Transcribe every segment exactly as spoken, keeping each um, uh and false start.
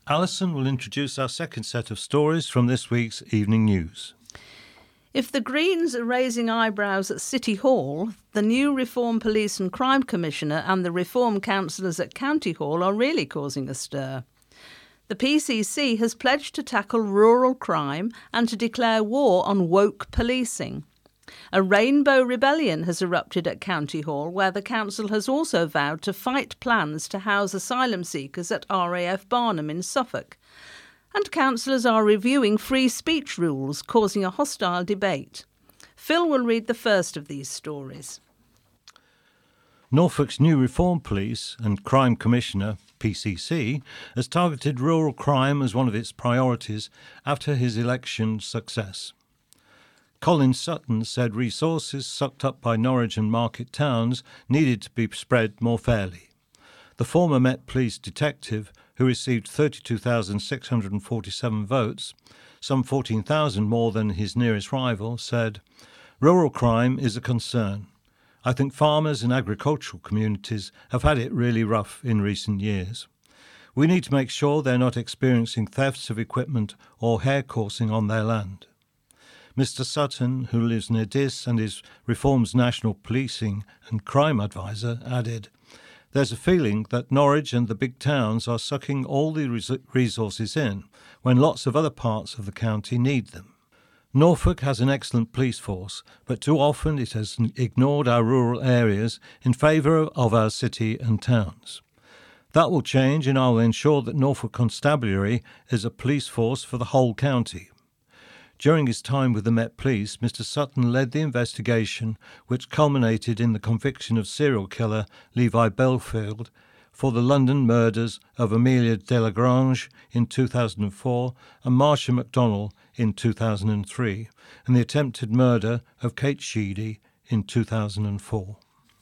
Alison will introduce our second set of stories from this week's Evening News. If the Greens are raising eyebrows at City Hall, the new Reform Police and Crime Commissioner and the Reform councillors at County Hall are really causing a stir. The P C C has pledged to tackle rural crime and to declare war on woke policing. A rainbow rebellion has erupted at County Hall, where the council has also vowed to fight plans to house asylum seekers at R A F Barnham in Suffolk. And councillors are reviewing free speech rules, causing a hostile debate. Phil will read the first of these stories. Norfolk's new Reform Police and Crime Commissioner, P C C, has targeted rural crime as one of its priorities after his election success. Colin Sutton said resources sucked up by Norwich and Market towns needed to be spread more fairly. The former Met Police detective, who received thirty-two thousand six hundred forty-seven votes, some fourteen thousand more than his nearest rival, said, "Rural crime is a concern. I think farmers and agricultural communities have had it really rough in recent years. We need to make sure they're not experiencing thefts of equipment or hair coursing on their land." Mister Sutton, who lives near Diss and is Reform's National Policing and Crime Advisor, added, "There's a feeling that Norwich and the big towns are sucking all the res- resources in when lots of other parts of the county need them. Norfolk has an excellent police force, but too often it has ignored our rural areas in favour of our city and towns. That will change, and I will ensure that Norfolk Constabulary is a police force for the whole county." During his time with the Met Police, Mister Sutton led the investigation which culminated in the conviction of serial killer Levi Belfield for the London murders of Amelia Delagrange in two thousand four and Marcia MacDonald in two thousand three, and the attempted murder of Kate Sheedy in two thousand four.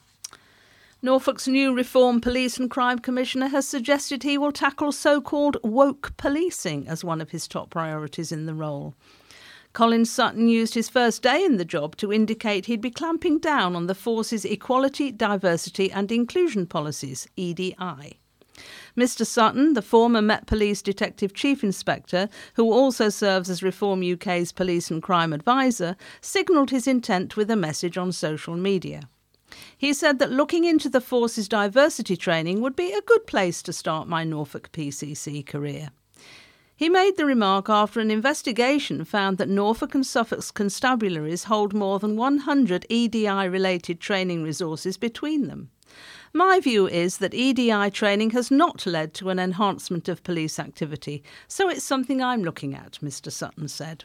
Norfolk's new Reform Police and Crime Commissioner has suggested he will tackle so-called woke policing as one of his top priorities in the role. Colin Sutton used his first day in the job to indicate he'd be clamping down on the force's Equality, Diversity and Inclusion Policies, E D I. Mister Sutton, the former Met Police Detective Chief Inspector, who also serves as Reform U K's Police and Crime Advisor, signalled his intent with a message on social media. He said that looking into the force's diversity training would be a good place to start my Norfolk P C C career. He made the remark after an investigation found that Norfolk and Suffolk's constabularies hold more than one hundred E D I-related training resources between them. My view is that E D I training has not led to an enhancement of police activity, so it's something I'm looking at, Mister Sutton said.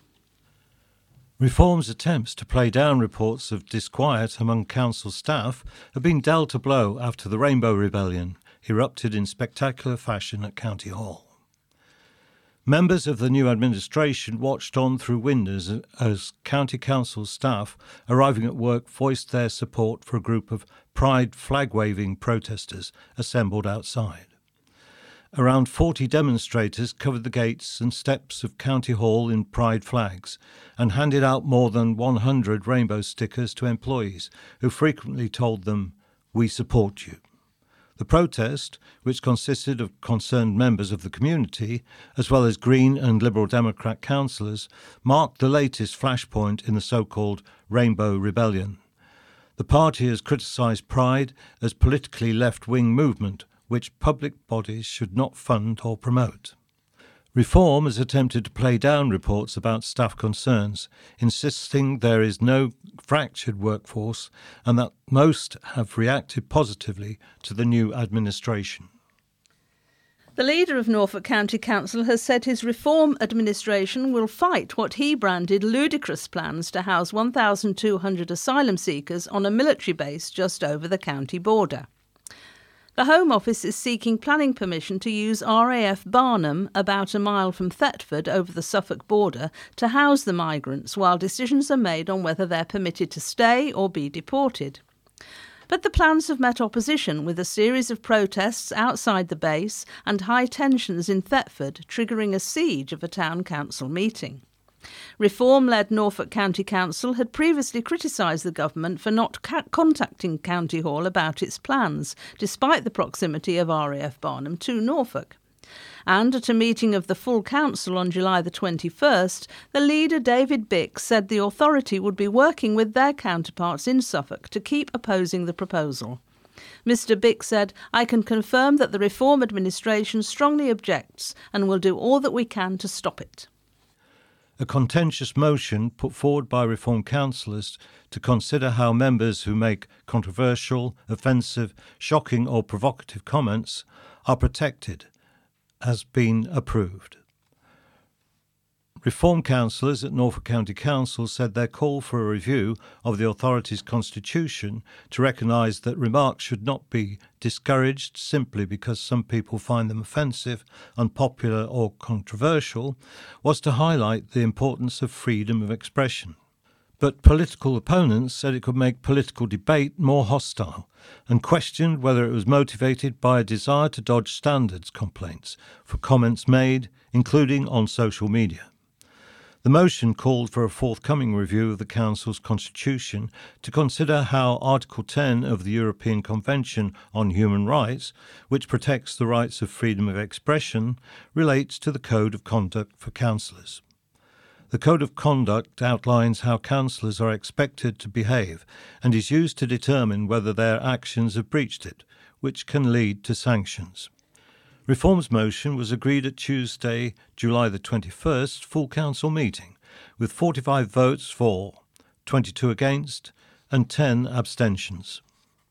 Reform's attempts to play down reports of disquiet among council staff have been dealt a blow after the Rainbow Rebellion erupted in spectacular fashion at County Hall. Members of the new administration watched on through windows as County Council staff arriving at work voiced their support for a group of pride flag-waving protesters assembled outside. Around forty demonstrators covered the gates and steps of County Hall in pride flags and handed out more than one hundred rainbow stickers to employees who frequently told them, "We support you." The protest, which consisted of concerned members of the community, as well as Green and Liberal Democrat councillors, marked the latest flashpoint in the so-called Rainbow Rebellion. The party has criticised Pride as politically left-wing movement, which public bodies should not fund or promote. Reform has attempted to play down reports about staff concerns, insisting there is no fractured workforce and that most have reacted positively to the new administration. The leader of Norfolk County Council has said his Reform administration will fight what he branded ludicrous plans to house one thousand two hundred asylum seekers on a military base just over the county border. The Home Office is seeking planning permission to use R A F Barnham, about a mile from Thetford over the Suffolk border, to house the migrants while decisions are made on whether they're permitted to stay or be deported. But the plans have met opposition, with a series of protests outside the base and high tensions in Thetford triggering a siege of a town council meeting. Reform-led Norfolk County Council had previously criticised the government for not ca- contacting County Hall about its plans, despite the proximity of R A F Barnham to Norfolk. And at a meeting of the full council on July the twenty-first, the leader David Bix said the authority would be working with their counterparts in Suffolk to keep opposing the proposal. Mister Bix said, "I can confirm that the Reform administration strongly objects and will do all that we can to stop it." A contentious motion put forward by Reform councillors to consider how members who make controversial, offensive, shocking or provocative comments are protected has been approved. Reform councillors at Norfolk County Council said their call for a review of the authority's constitution to recognise that remarks should not be discouraged simply because some people find them offensive, unpopular or controversial was to highlight the importance of freedom of expression. But political opponents said it could make political debate more hostile and questioned whether it was motivated by a desire to dodge standards complaints for comments made, including on social media. The motion called for a forthcoming review of the Council's constitution to consider how Article ten of the European Convention on Human Rights, which protects the rights of freedom of expression, relates to the Code of Conduct for councillors. The Code of Conduct outlines how councillors are expected to behave and is used to determine whether their actions have breached it, which can lead to sanctions. Reform's motion was agreed at Tuesday, July the twenty-first, full council meeting, with forty-five votes for, twenty-two against, and ten abstentions.